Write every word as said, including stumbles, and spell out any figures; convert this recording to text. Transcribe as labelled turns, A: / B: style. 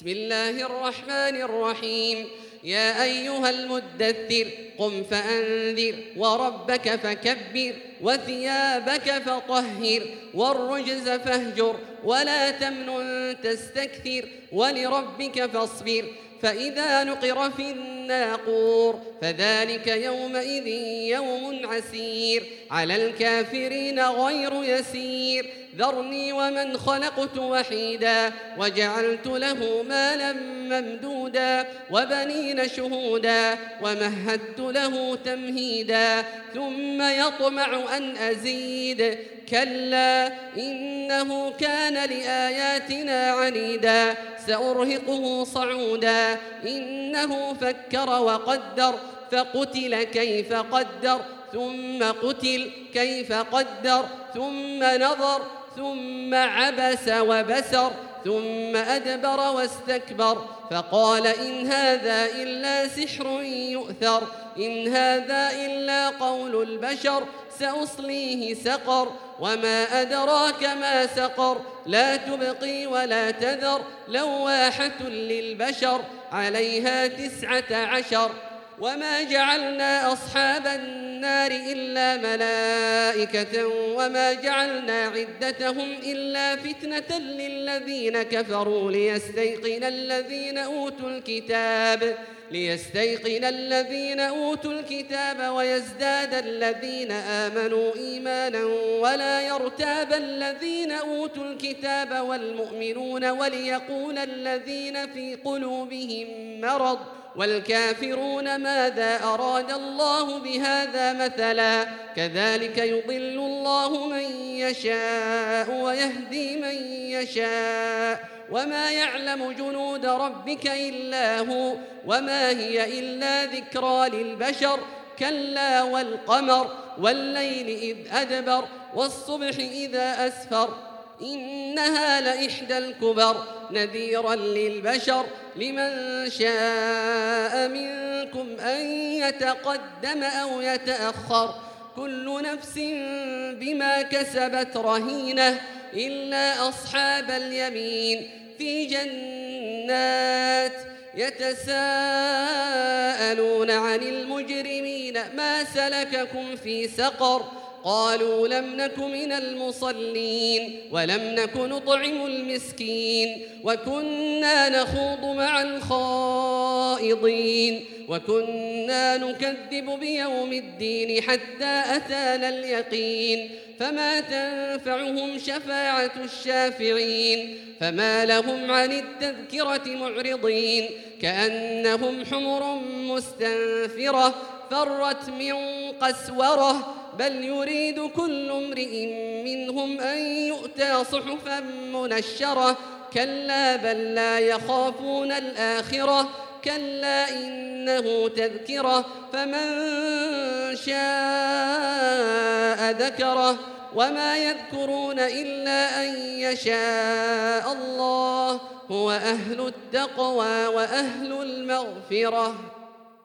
A: بسم الله الرحمن الرحيم. يا أيها المدثر قم فأنذر وربك فكبر وثيابك فطهر والرجز فاهجر ولا تمنن تستكثر ولربك فاصبر فإذا نقر في الناقور فذلك يومئذ يوم عسير على الكافرين غير يسير ذرني ومن خلقت وحيدا وجعلت له مالا ممدودا وبنين شهودا ومهدت له تمهيدا ثم يطمع أن أزيد كلا إنه كان لآياتنا عنيدا سأرهقه صعودا إنه فكر وقدر فقتل كيف قدر ثم قتل كيف قدر ثم نظر ثم عبس وبسر ثم أدبر واستكبر فقال إن هذا إلا سحر يؤثر إن هذا إلا قول البشر سأصليه سقر وما أدراك ما سقر لا تبقي ولا تذر لواحة للبشر عليها تسعة عشر وما جعلنا أصحاب النار إلا ملائكة وما جعلنا عدتهم إلا فتنة للذين كفروا ليستيقن الذين أوتوا الكتاب ليستيقن الذين أوتوا الكتاب ويزداد الذين آمنوا إيمانا ولا يرتاب الذين أوتوا الكتاب والمؤمنون وليقول الذين في قلوبهم مرض والكافرون ماذا أراد الله بهذا مثلا كذلك يضل الله من يشاء ويهدي من يشاء وما يعلم جنود ربك إلا هو وما هي إلا ذكرى للبشر كلا والقمر والليل إذ أدبر والصبح إذا أسفر إنها لإحدى الكبر نذيرا للبشر لمن شاء منكم أن يتقدم أو يتأخر كل نفس بما كسبت رهينة إلا أصحاب اليمين في جنات يتساءلون عن المجرمين ما سلككم في سقر قالوا لم نك من المصلين ولم نك نطعم المسكين وكنا نخوض مع الخائضين وكنا نكذب بيوم الدين حتى أتانا اليقين فما تنفعهم شفاعة الشافعين فما لهم عن التذكرة معرضين كأنهم حمر مستنفرة فرت من قسورة بل يريد كل امرئ منهم أن يؤتى صحفا منشرة كلا بل لا يخافون الآخرة كلا إنه تذكرة فمن شاء ذكره وما يذكرون إلا أن يشاء الله هو أهل التقوى وأهل المغفرة.